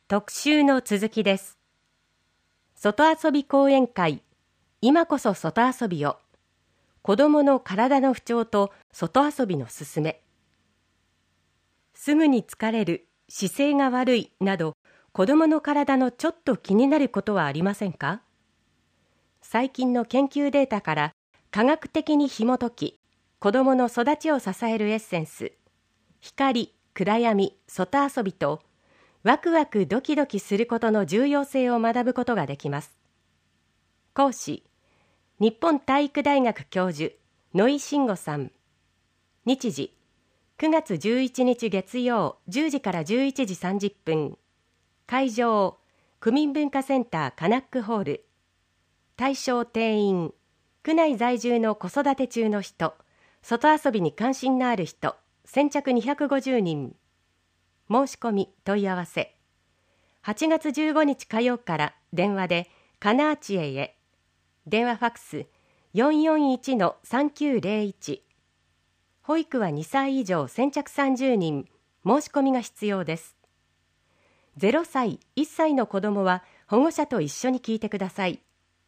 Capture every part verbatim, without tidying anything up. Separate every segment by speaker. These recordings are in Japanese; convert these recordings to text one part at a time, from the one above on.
Speaker 1: 特集の続きです。外遊び講演会、今こそ外遊びを。子どもの体の不調と外遊びのすすめ。すぐに疲れる、姿勢が悪いなど、子どもの体のちょっと気になることはありませんか？最近の研究データから科学的に紐解き、子どもの育ちを支えるエッセンス、光、暗闇、外遊びと、ワクワクドキドキすることの重要性を学ぶことができます。講師、日本体育大学教授、野井真吾さん。日時、くがつじゅういちにち月曜じゅうじからじゅういちじさんじゅっぷん。会場、区民文化センターカナックホール。対象定員、区内在住の子育て中の人、外遊びに関心のある人、先着にひゃくごじゅうにん。申し込み問い合わせ。はちがつじゅうごにち火曜から電話でカナーチエへ。電話ファックス よんよんいちのさんきゅうゼロいち。保育はにさい以上先着さんじゅうにん。申し込みが必要です。ゼロさい、いっさいの子どもは保護者と一緒に聞いてください。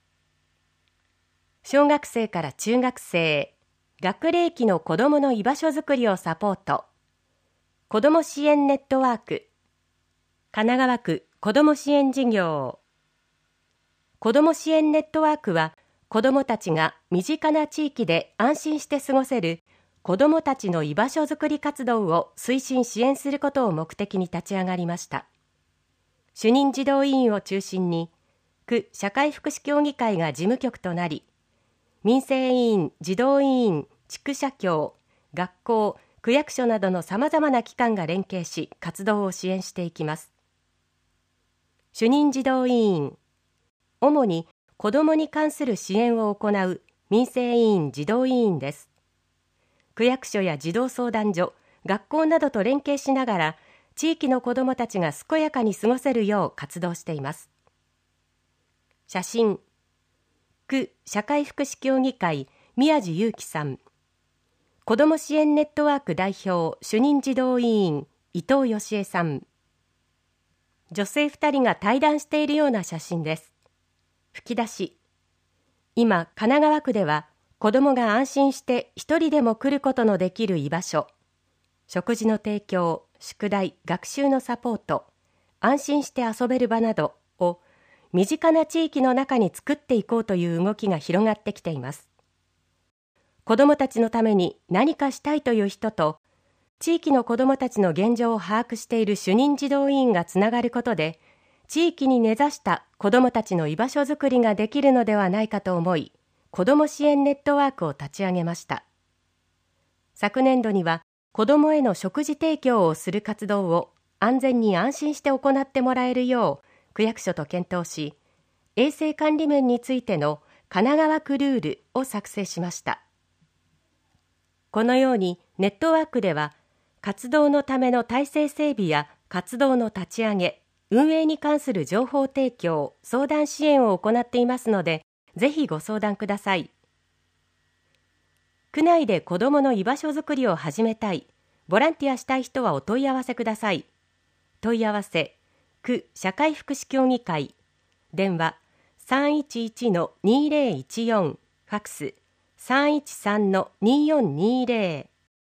Speaker 1: 小学生から中学生、学齢期の子どもの居場所づくりをサポート。子ども支援ネットワーク。神奈川区子ども支援事業。子ども支援ネットワークは、子どもたちが身近な地域で安心して過ごせる子どもたちの居場所づくり活動を推進支援することを目的に立ち上がりました。主任児童委員を中心に、区社会福祉協議会が事務局となり、民生委員、児童委員、地区社協、学校、区役所などのさまざまな機関が連携し、活動を支援していきます。主任児童委員、主に子どもに関する支援を行う民生委員、児童委員です。区役所や児童相談所、学校などと連携しながら、地域の子どもたちが健やかに過ごせるよう活動しています。写真、区社会福祉協議会宮地裕樹さん。子ども支援ネットワーク代表主任児童委員伊藤義恵さん。女性ふたりが対談しているような写真です。吹き出し。今、神奈川区では子どもが安心して一人でも来ることのできる居場所、食事の提供、宿題、学習のサポート、安心して遊べる場などを身近な地域の中に作っていこうという動きが広がってきています。子どもたちのために何かしたいという人と、地域の子どもたちの現状を把握している主任児童委員がつながることで、地域に根ざした子どもたちの居場所づくりができるのではないかと思い、子ども支援ネットワークを立ち上げました。昨年度には、子どもへの食事提供をする活動を安全に安心して行ってもらえるよう区役所と検討し、衛生管理面についての神奈川区ルールを作成しました。このようにネットワークでは活動のための体制整備や活動の立ち上げ、運営に関する情報提供、相談支援を行っていますので、ぜひご相談ください。区内で子どもの居場所づくりを始めたい、ボランティアしたい人はお問い合わせください。問い合わせ、区社会福祉協議会、電話 さんいちいちのにぜろいちよん、ファックス さんいちさんのによんにぜろ。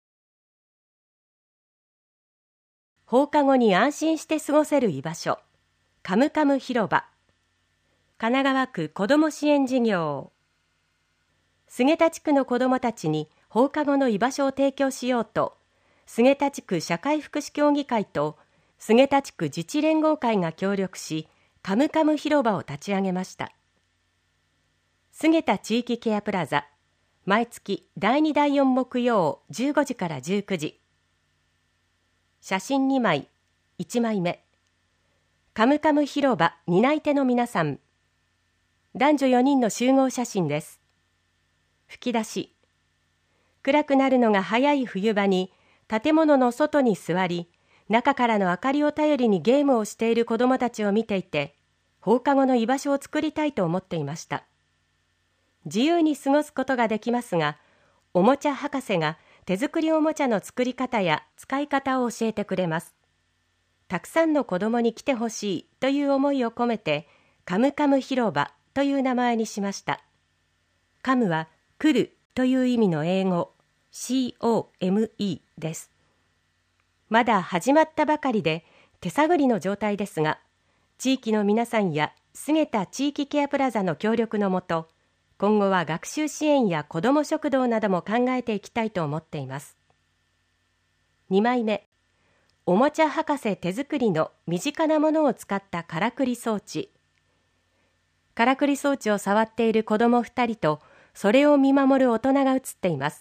Speaker 1: 放課後に安心して過ごせる居場所、カムカム広場。神奈川区子ども支援事業。菅田地区の子どもたちに放課後の居場所を提供しようと、菅田地区社会福祉協議会と菅田地区自治連合会が協力し、カムカム広場を立ち上げました。菅田地域ケアプラザ、毎月だいにだいよん木曜じゅうごじからじゅうくじ。写真にまい、いちまいめ。カムカム広場担い手の皆さん。男女よにんの集合写真です。吹き出し。暗くなるのが早い冬場に建物の外に座り、中からの明かりを頼りにゲームをしている子どもたちを見ていて、放課後の居場所を作りたいと思っていました。自由に過ごすことができますが、おもちゃ博士が手作りおもちゃの作り方や使い方を教えてくれます。 たくさんの子どもに来てほしいという思いを込めてカムカム広場という名前にしました。カムは来るという意味の英語 シーオーエムイー です。まだ始まったばかりで手探りの状態ですが、地域の皆さんや菅田地域ケアプラザの協力のもと、今後は学習支援や子ども食堂なども考えていきたいと思っています。にまいめ、おもちゃ博士手作りの身近なものを使ったからくり装置。からくり装置を触っている子どもふたりと、それを見守る大人が写っています。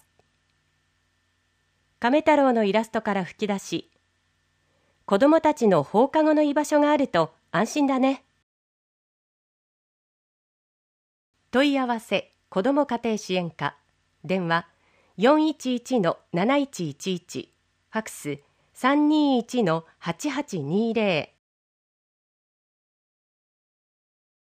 Speaker 1: 亀太郎のイラストから吹き出し、子どもたちの放課後の居場所があると安心だね。問い合わせ子ども家庭支援課、電話 よんいちいちのなないちいちいち、ファクス さんにいちのはちはちにーぜろ。